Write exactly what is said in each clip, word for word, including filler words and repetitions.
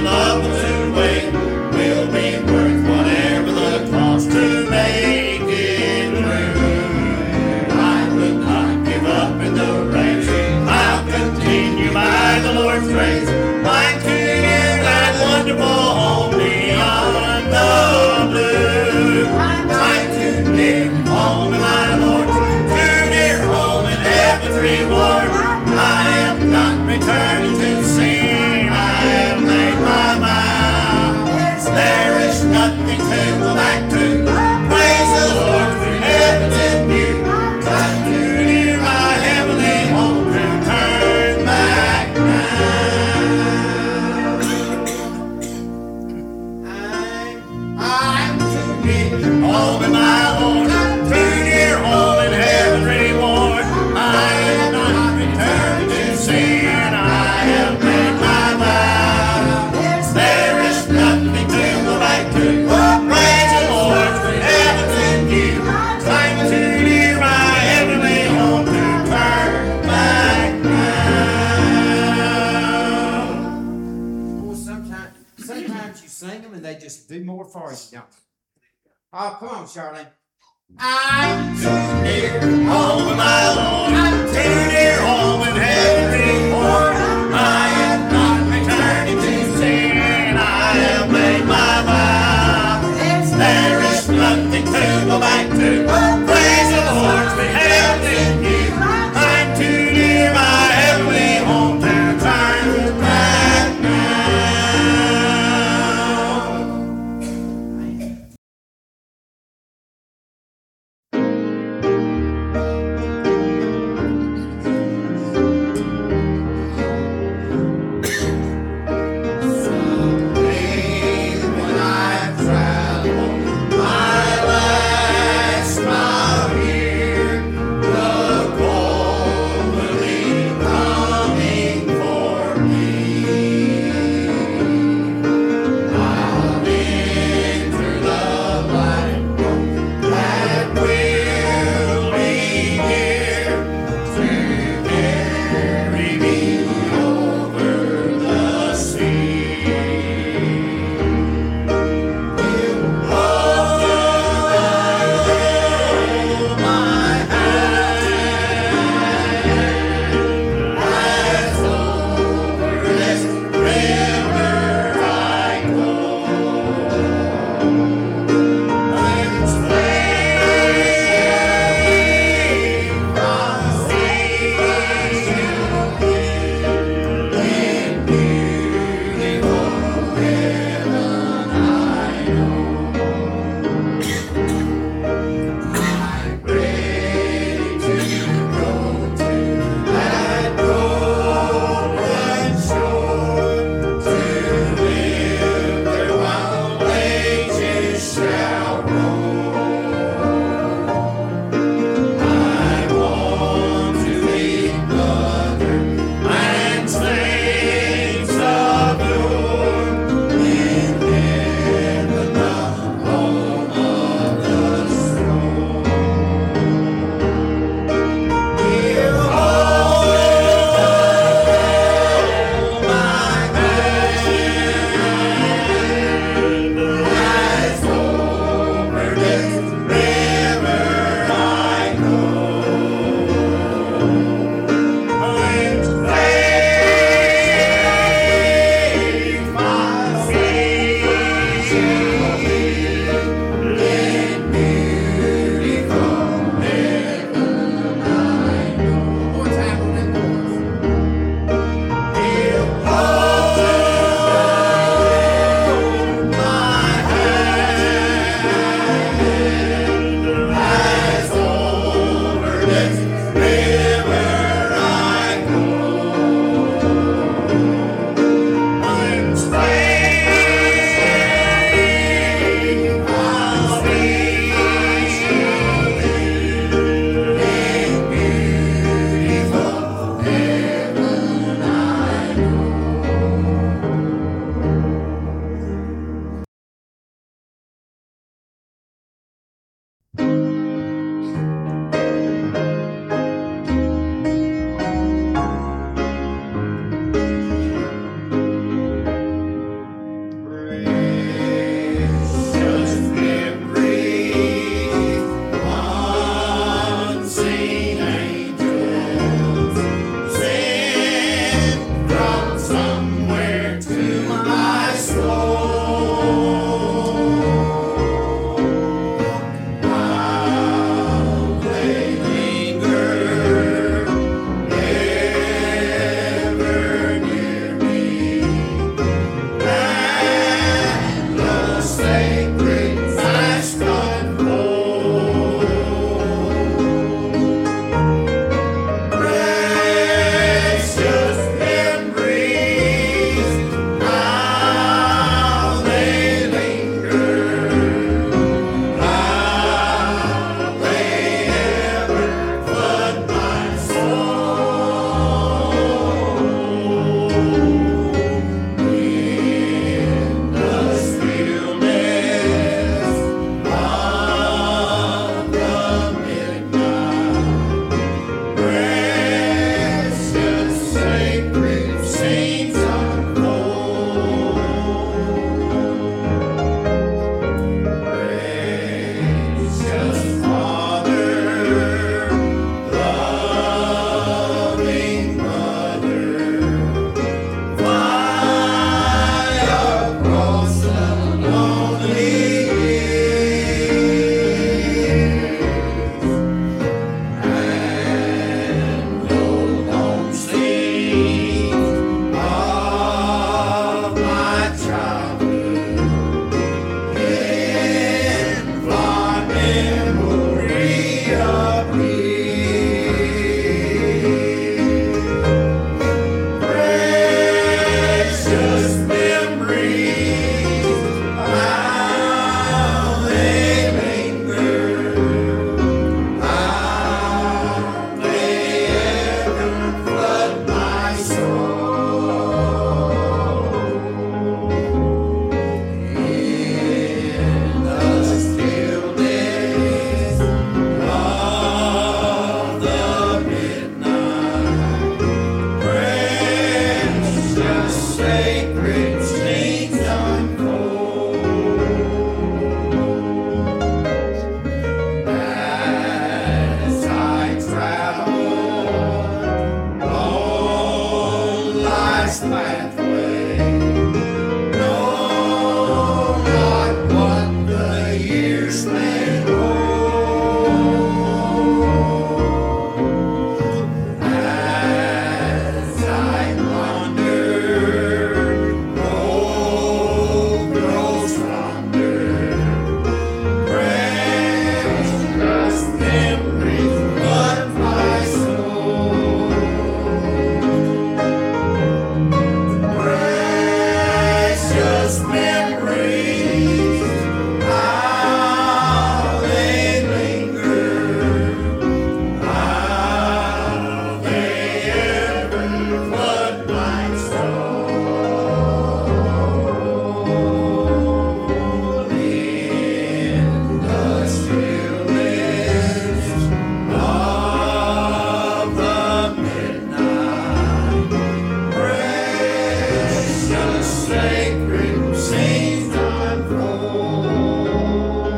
love to wait will be worth whatever the cost to make it through. I will not give up in the race. I'll continue by the Lord's grace. Mine to near that wonderful home beyond the blue. Mine to near home in my Lord, to near home in heaven's reward. I am not returning to sin. I have made my mind. There is nothing to go back to. Praise the Lord for heaven's in view. Time to near my heavenly home to turn back now. I'm, I'm too near home in my Lord, too near home in heaven's reward. I am not returning to sin. I have made my vow. There is nothing to go back to. Praise the Lord for heaven's in view. Time to near my heavenly home to turn back now. Well, sometimes, sometimes you sing them and they just do more for you, don't they? Oh, come on, Charlene. I'm too near home in my Lord. I'm too near home in heaven's reward. I am not returning to sin. I have made my vow. There is nothing to go back to. Praise the Lord for heaven's in view. I'm too near my heavenly home to turn back now. life's pathway. Know not what the years may hold. As I wander, road grows fonder. Precious memories flood my soul. Precious memories, how they linger, how they ever flood my soul. In the stillness of the midnight, precious sacred scenes unfold.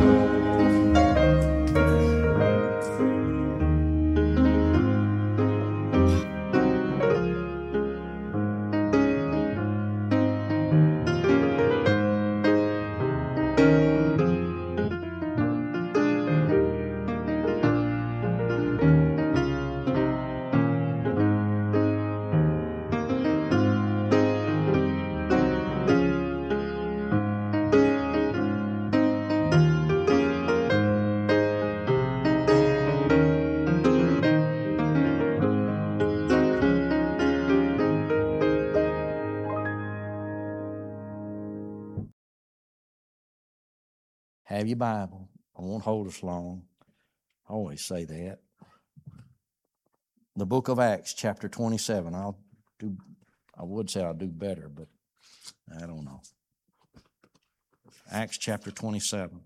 Have your Bible. I won't hold us long. I always say that. The book of Acts, chapter twenty-seven. I'll do, I would say I'll do better, but I don't know. Acts chapter twenty-seven.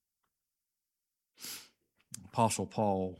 Apostle Paul,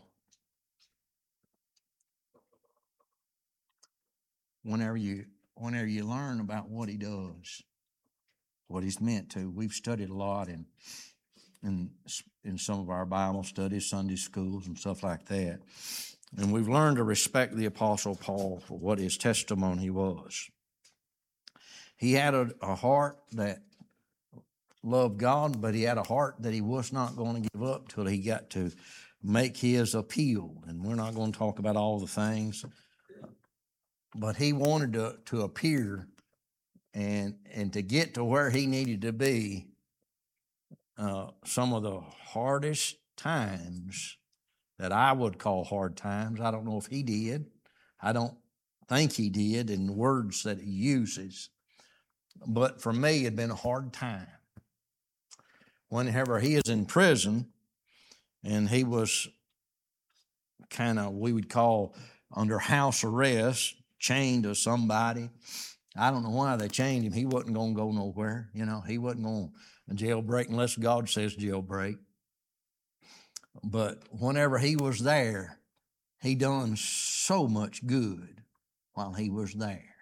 whenever you, whenever you learn about what he does, what he's meant to, we've studied a lot in in in some of our Bible studies, Sunday schools, and stuff like that. And we've learned to respect the Apostle Paul for what his testimony was. He had a, a heart that loved God, but he had a heart that he was not going to give up till he got to make his appeal. And we're not going to talk about all the things, but he wanted to, to appear and, and to get to where he needed to be. Uh, some of the hardest times that I would call hard times, I don't know if he did. I don't think he did in the words that he uses. But for me, it had been a hard time. Whenever he is in prison, and he was kind of, we would call under house arrest, chained to somebody. I don't know why they chained him. He wasn't going to go nowhere. You know, he wasn't going to jailbreak unless God says jailbreak. But whenever he was there, he done so much good while he was there.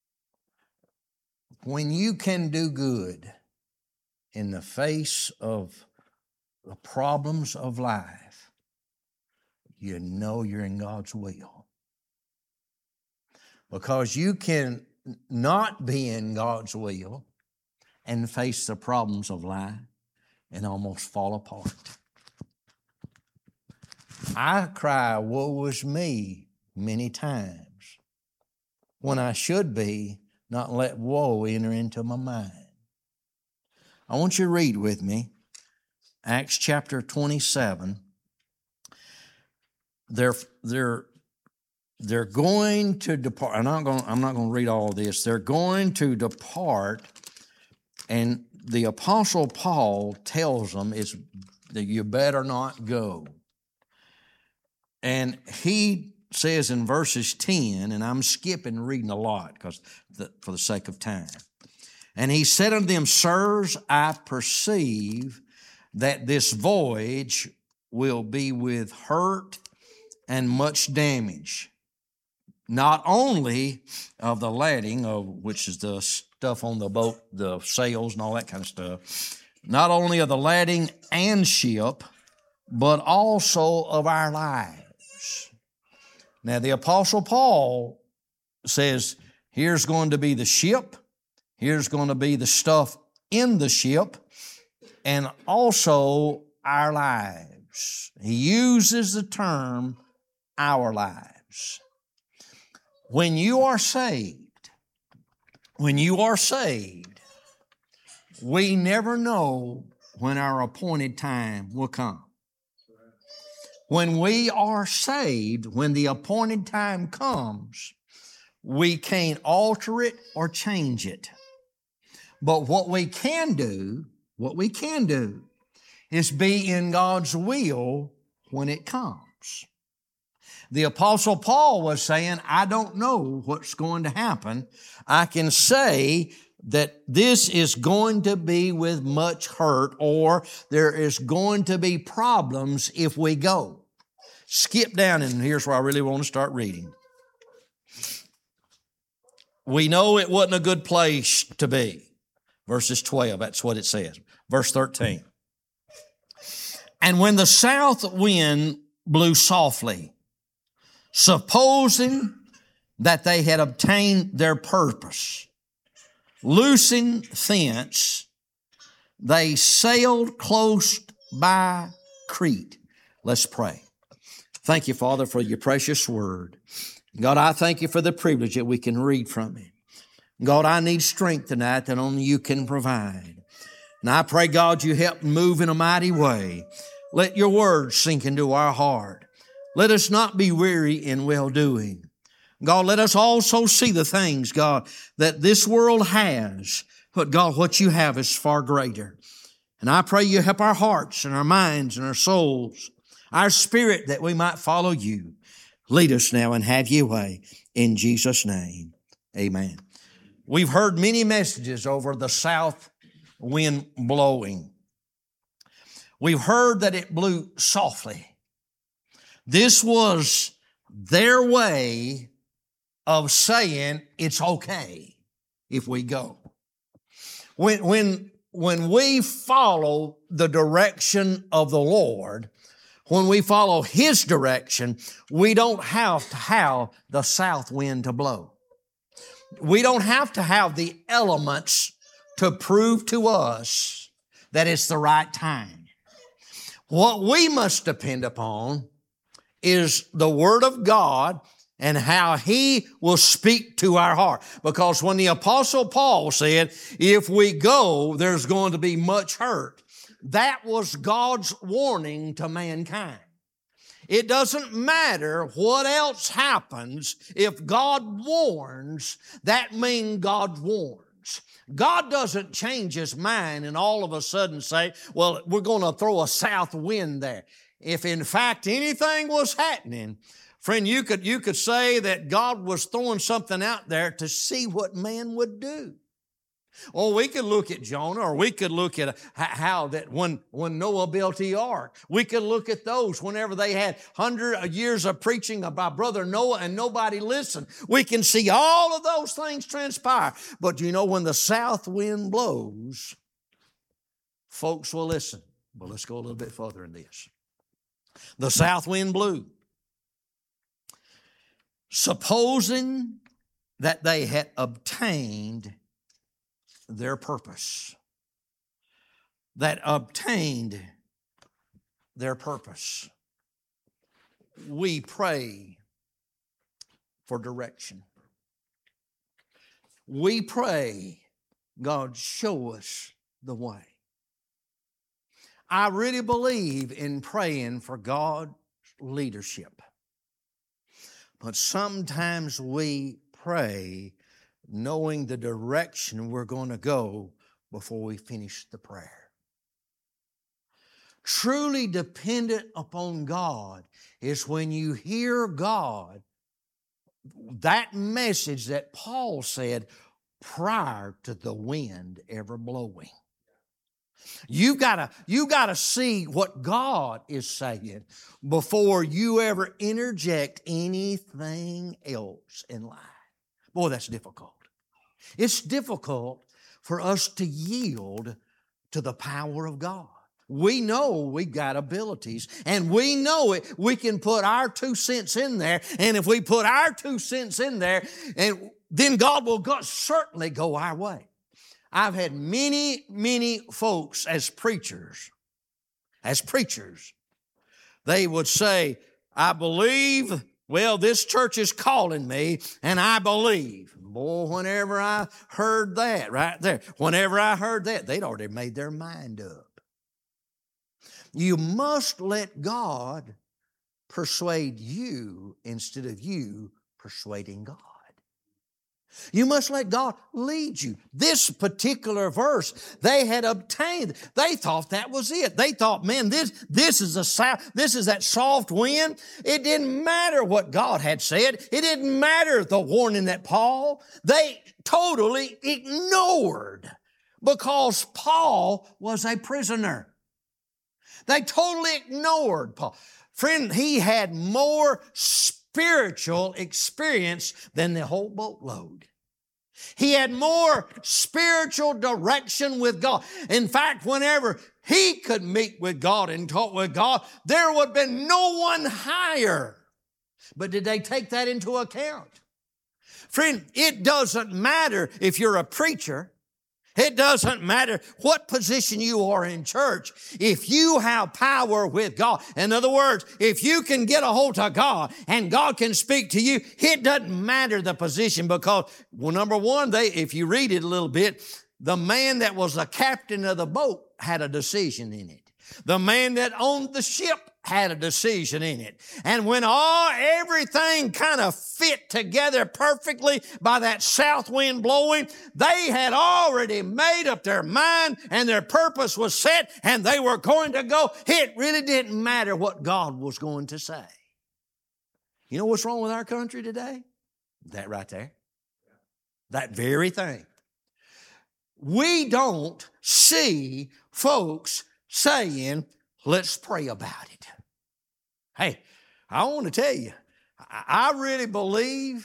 When you can do good in the face of the problems of life, you know you're in God's will. Because you can not be in God's will and face the problems of life and almost fall apart. I cry, woe is me, many times when I should be not let woe enter into my mind. I want you to read with me Acts chapter twenty-seven. They're, they're, they're going to depart. I'm not going, I'm not going to read all this. They're going to depart, and the Apostle Paul tells them is that you better not go. And he says in verses ten, and I'm skipping reading a lot because the, for the sake of time. And he said unto them, Sirs, I perceive that this voyage will be with hurt and much damage, not only of the lading, of which is the stuff on the boat, the sails and all that kind of stuff, not only of the lading and ship, but also of our lives. Now, the Apostle Paul says, Here's going to be the ship. Here's going to be the stuff in the ship, and also our lives. He uses the term our lives. When you are saved, when you are saved, we never know when our appointed time will come. When we are saved, when the appointed time comes, we can't alter it or change it. But what we can do, what we can do, is be in God's will when it comes. The Apostle Paul was saying, I don't know what's going to happen. I can say that this is going to be with much hurt, or there is going to be problems if we go. Skip down, and here's where I really want to start reading. We know it wasn't a good place to be. Verses twelve, that's what it says. Verse thirteen. And when the south wind blew softly, supposing that they had obtained their purpose, loosing thence, they sailed close by Crete. Let's pray. Thank you, Father, for your precious word. God, I thank you for the privilege that we can read from it. God, I need strength tonight that only you can provide. And I pray, God, you help move in a mighty way. Let your word sink into our heart. Let us not be weary in well-doing. God, let us also see the things, God, that this world has. But God, what you have is far greater. And I pray you help our hearts and our minds and our souls, our spirit, that we might follow you. Lead us now and have your way. In Jesus' name, amen. We've heard many messages over the south wind blowing. We've heard that it blew softly. This was their way of saying it's okay if we go. When, when, when we follow the direction of the Lord, when we follow His direction, we don't have to have the south wind to blow. We don't have to have the elements to prove to us that it's the right time. What we must depend upon is the Word of God and how He will speak to our heart. Because when the Apostle Paul said, if we go, there's going to be much hurt, that was God's warning to mankind. It doesn't matter what else happens. If God warns, that means God warns. God doesn't change His mind and all of a sudden say, well, we're going to throw a south wind there. If in fact anything was happening, friend, you could, you could say that God was throwing something out there to see what man would do. Or we could look at Jonah, or we could look at how that when, when Noah built the ark, we could look at those whenever they had hundred years of preaching about brother Noah and nobody listened. We can see all of those things transpire. But you know, when the south wind blows, folks will listen. Well, let's go a little bit further in this. The south wind blew. Supposing that they had obtained their purpose, that obtained their purpose. We pray for direction. We pray, God, show us the way. I really believe in praying for God's leadership. But sometimes we pray knowing the direction we're going to go before we finish the prayer. Truly dependent upon God is when you hear God, that message that Paul said prior to the wind ever blowing. You gotta, you gotta see what God is saying before you ever interject anything else in life. Boy, that's difficult. It's difficult for us to yield to the power of God. We know we've got abilities, and we know it. We can put our two cents in there, and if we put our two cents in there, and then God will go, certainly go our way. I've had many, many folks as preachers, as preachers, they would say, I believe, well, this church is calling me, and I believe. Boy, whenever I heard that right there, whenever I heard that, they'd already made their mind up. You must let God persuade you instead of you persuading God. You must let God lead you. This particular verse, they had obtained. They thought that was it. They thought, man, this, this is a this is that soft wind. It didn't matter what God had said. It didn't matter the warning that Paul, they totally ignored because Paul was a prisoner. They totally ignored Paul. Friend, he had more spiritual experience than the whole boatload. He had more spiritual direction with God. In fact, whenever he could meet with God and talk with God, there would have been no one higher. But did they take that into account? Friend, it doesn't matter if you're a preacher. It doesn't matter what position you are in church. If you have power with God, in other words, if you can get a hold of God and God can speak to you, it doesn't matter the position because, well, number one, they, if you read it a little bit, the man that was the captain of the boat had a decision in it. The man that owned the ship had a decision in it. And when all, everything kind of fit together perfectly by that south wind blowing, they had already made up their mind and their purpose was set and they were going to go. It really didn't matter what God was going to say. You know what's wrong with our country today? That right there. That very thing. We don't see folks saying, let's pray about it. Hey, I want to tell you, I really believe,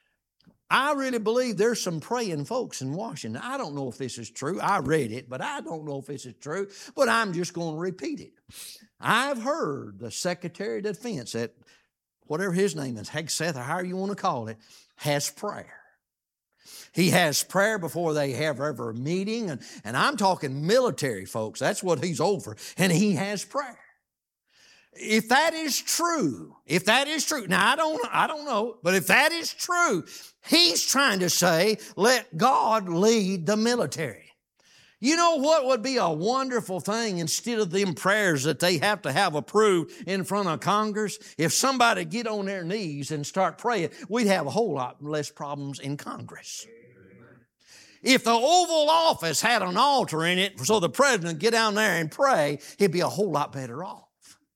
I really believe there's some praying folks in Washington. I don't know if this is true. I read it, but I don't know if this is true, but I'm just going to repeat it. I've heard the Secretary of Defense at whatever his name is, Hegseth, or however you want to call it, has prayer. He has prayer before they have ever a meeting, and, and I'm talking military folks. That's what he's over, and he has prayer. If that is true, if that is true, now I don't, I don't know, but if that is true, he's trying to say, let God lead the military. You know what would be a wonderful thing instead of them prayers that they have to have approved in front of Congress? If somebody get on their knees and start praying, we'd have a whole lot less problems in Congress. If the Oval Office had an altar in it so the president get down there and pray, he'd be a whole lot better off.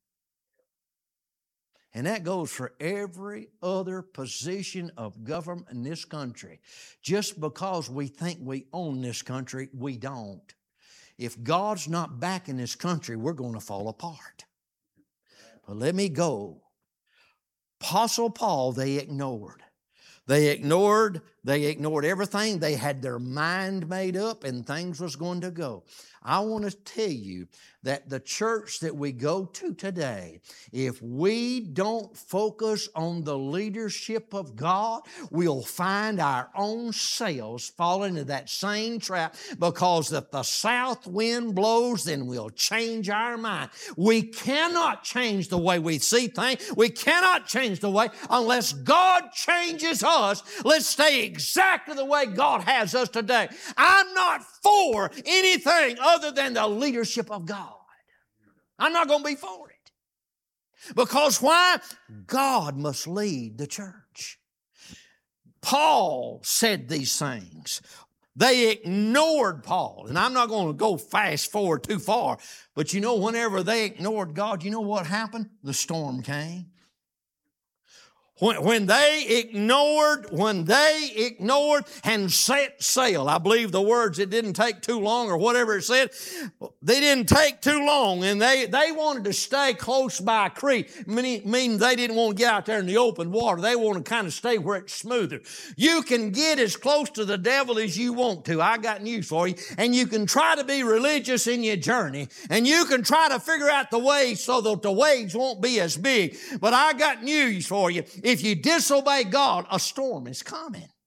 And that goes for every other position of government in this country. Just because we think we own this country, we don't. If God's not back in this country, we're going to fall apart. But let me go. Apostle Paul, they ignored. They ignored, they ignored everything. They had their mind made up and things was going to go. I want to tell you that the church that we go to today, if we don't focus on the leadership of God, we'll find our own selves fall into that same trap, because if the south wind blows, then we'll change our mind. We cannot change the way we see things. We cannot change the way unless God changes us. Let's stay exactly the way God has us today. I'm not for anything other than the leadership of God. I'm not going to be for it. Because why? God must lead the church. Paul said these things. They ignored Paul. And I'm not going to go fast forward too far. But you know, whenever they ignored God, you know what happened? The storm came. When, when they ignored, when they ignored and set sail, I believe the words, it didn't take too long or whatever it said, they didn't take too long, and they, they wanted to stay close by Crete, meaning, meaning they didn't want to get out there in the open water. They want to kind of stay where it's smoother. You can get as close to the devil as you want to. I got news for you. And you can try to be religious in your journey, and you can try to figure out the waves so that the waves won't be as big. But I got news for you. If you disobey God, a storm is coming.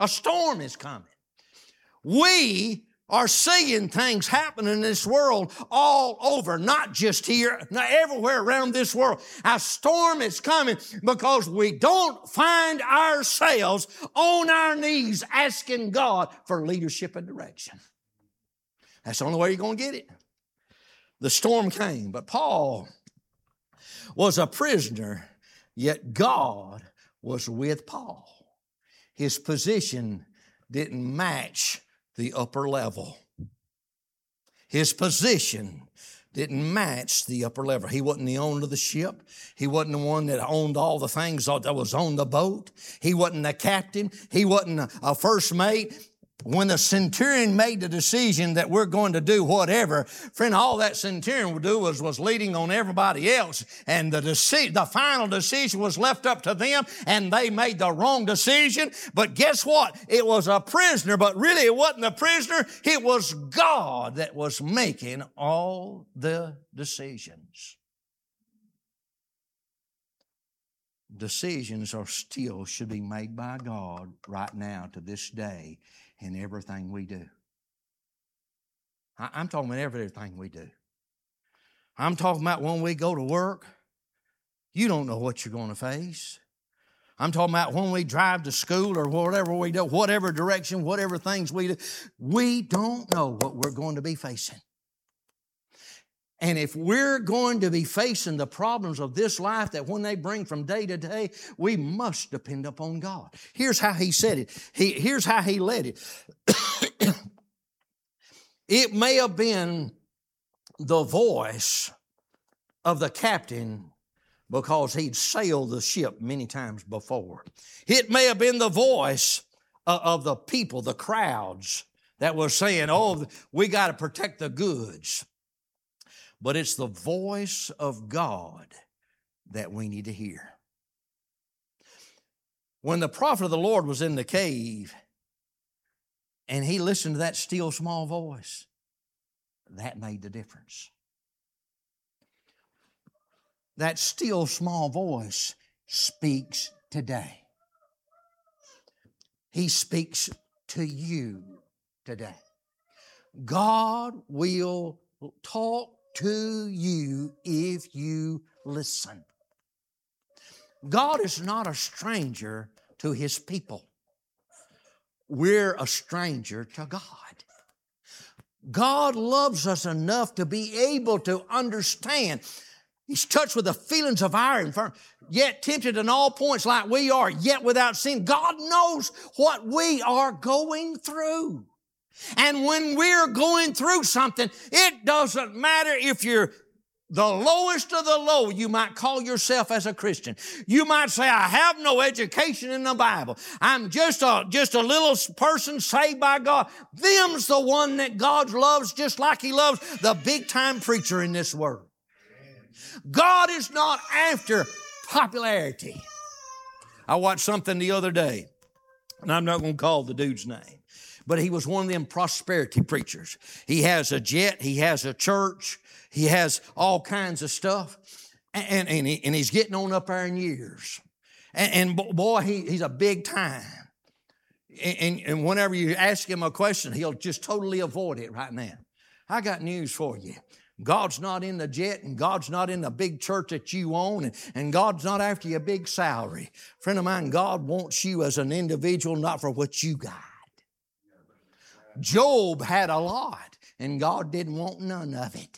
A storm is coming. We are seeing things happen in this world all over, not just here, not everywhere around this world. A storm is coming because we don't find ourselves on our knees asking God for leadership and direction. That's the only way you're going to get it. The storm came, but Paul was a prisoner, yet God was with Paul. His position didn't match the upper level. His position didn't match the upper level. He wasn't the owner of the ship. He wasn't the one that owned all the things that was on the boat. He wasn't the captain. He wasn't a first mate. When the centurion made the decision that we're going to do whatever, friend, all that centurion would do was, was leading on everybody else. And the, deci- the final decision was left up to them, and they made the wrong decision. But guess what? It was a prisoner, but really it wasn't the prisoner. It was God that was making all the decisions. Decisions are still should be made by God right now to this day in everything we do. I, I'm talking about everything we do. I'm talking about when we go to work, you don't know what you're going to face. I'm talking about when we drive to school or whatever we do, whatever direction, whatever things we do, we don't know what we're going to be facing. And if we're going to be facing the problems of this life that when they bring from day to day, we must depend upon God. Here's how he said it. He, here's how he led it. It may have been the voice of the captain because he'd sailed the ship many times before. It may have been the voice of the people, the crowds, that was saying, oh, we got to protect the goods. But it's the voice of God that we need to hear. When the prophet of the Lord was in the cave and he listened to that still small voice, that made the difference. That still small voice speaks today. He speaks to you today. God will talk to you if you listen. God is not a stranger to His people. We're a stranger to God. God loves us enough to be able to understand. He's touched with the feelings of our infirmity, yet tempted in all points like we are, yet without sin. God knows what we are going through. And when we're going through something, it doesn't matter if you're the lowest of the low. You might call yourself as a Christian. You might say, I have no education in the Bible. I'm just a, just a little person saved by God. Them's the one that God loves just like He loves the big-time preacher in this world. God is not after popularity. I watched something the other day, and I'm not going to call the dude's name. But he was one of them prosperity preachers. He has a jet. He has a church. He has all kinds of stuff. And, and, he, and he's getting on up there in years. And, and boy, he, he's a big time. And, and whenever you ask him a question, he'll just totally avoid it right now. I got news for you. God's not in the jet, and God's not in the big church that you own, and, and God's not after your big salary. Friend of mine, God wants you as an individual, not for what you got. Job had a lot, and God didn't want none of it.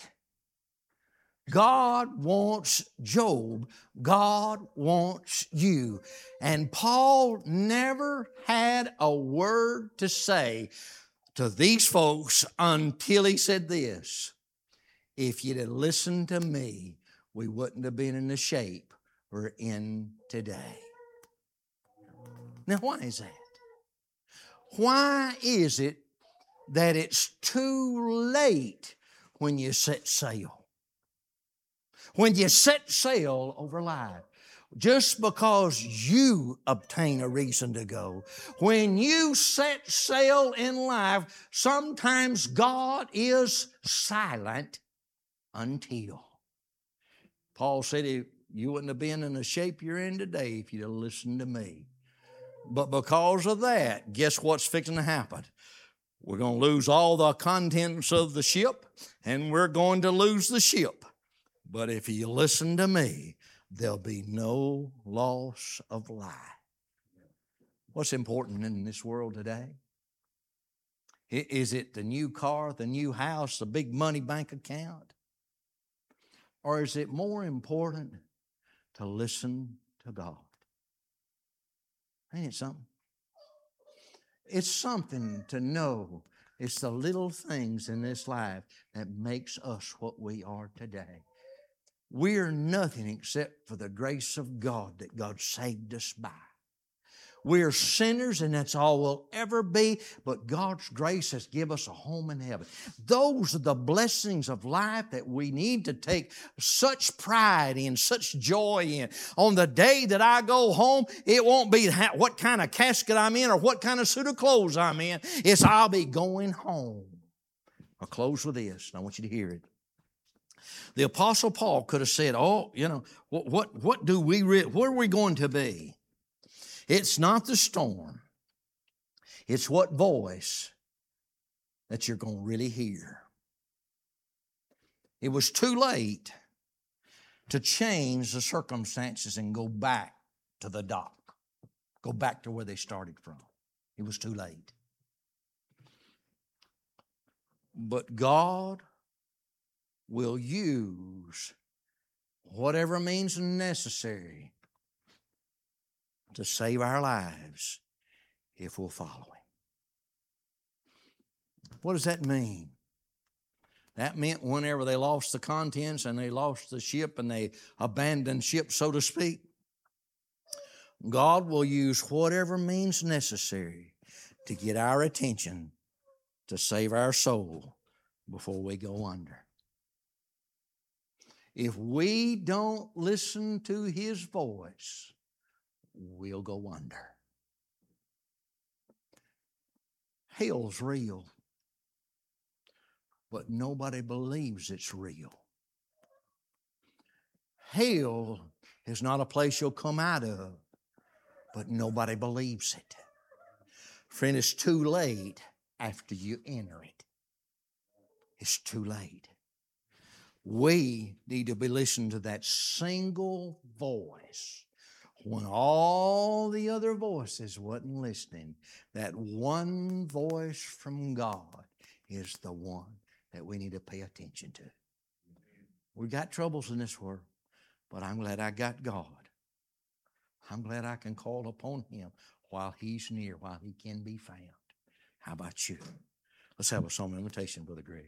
God wants Job. God wants you. And Paul never had a word to say to these folks until he said this: if you'd have listened to me, we wouldn't have been in the shape we're in today. Now, why is that? Why is it that it's too late when you set sail? When you set sail over life, just because you obtain a reason to go. When you set sail in life, sometimes God is silent until. Paul said, you wouldn't have been in the shape you're in today if you'd have listened to me. But because of that, guess what's fixing to happen? We're going to lose all the contents of the ship, and we're going to lose the ship. But if you listen to me, there'll be no loss of life. What's important in this world today? Is it the new car, the new house, the big money bank account? Or is it more important to listen to God? Ain't it something? It's something to know it's the little things in this life that makes us what we are today. We're nothing except for the grace of God that God saved us by. We're sinners, and that's all we'll ever be, but God's grace has given us a home in heaven. Those are the blessings of life that we need to take such pride in, such joy in. On the day that I go home, it won't be what kind of casket I'm in or what kind of suit of clothes I'm in. It's I'll be going home. I'll close with this, and I want you to hear it. The Apostle Paul could have said, oh, you know, what, what, what do we, re- where are we going to be? It's not the storm. It's what voice that you're going to really hear. It was too late to change the circumstances and go back to the dock. Go back to where they started from. It was too late. But God will use whatever means necessary to save our lives if we'll follow Him. What does that mean? That meant whenever they lost the contents and they lost the ship and they abandoned ship, so to speak, God will use whatever means necessary to get our attention to save our soul before we go under. If we don't listen to His voice, we'll go under. Hell's real, but nobody believes it's real. Hell is not a place you'll come out of, but nobody believes it. Friend, it's too late after you enter it. It's too late. We need to be listening to that single voice. When all the other voices wasn't listening, that one voice from God is the one that we need to pay attention to. We've got troubles in this world, but I'm glad I got God. I'm glad I can call upon Him while He's near, while He can be found. How about you? Let's have a song invitation, Brother Greg.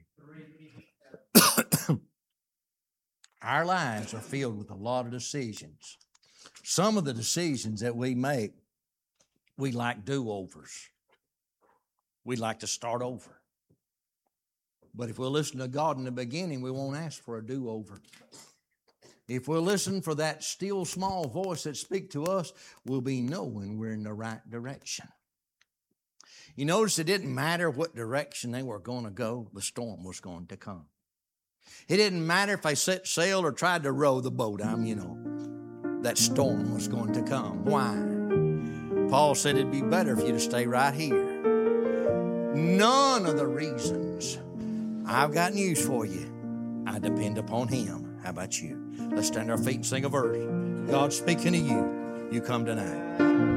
Our lives are filled with a lot of decisions. Some of the decisions that we make, we like do-overs. We like to start over. But if we'll listen to God in the beginning, we won't ask for a do-over. If we'll listen for that still small voice that speaks to us, we'll be knowing we're in the right direction. You notice it didn't matter what direction they were going to go, the storm was going to come. It didn't matter if they set sail or tried to row the boat. I'm, you know, that storm was going to come. Why? Paul said it'd be better for you to stay right here. None of the reasons. I've got news for you. I depend upon Him. How about you? Let's stand to our feet and sing a verse. God's speaking to you. You come tonight.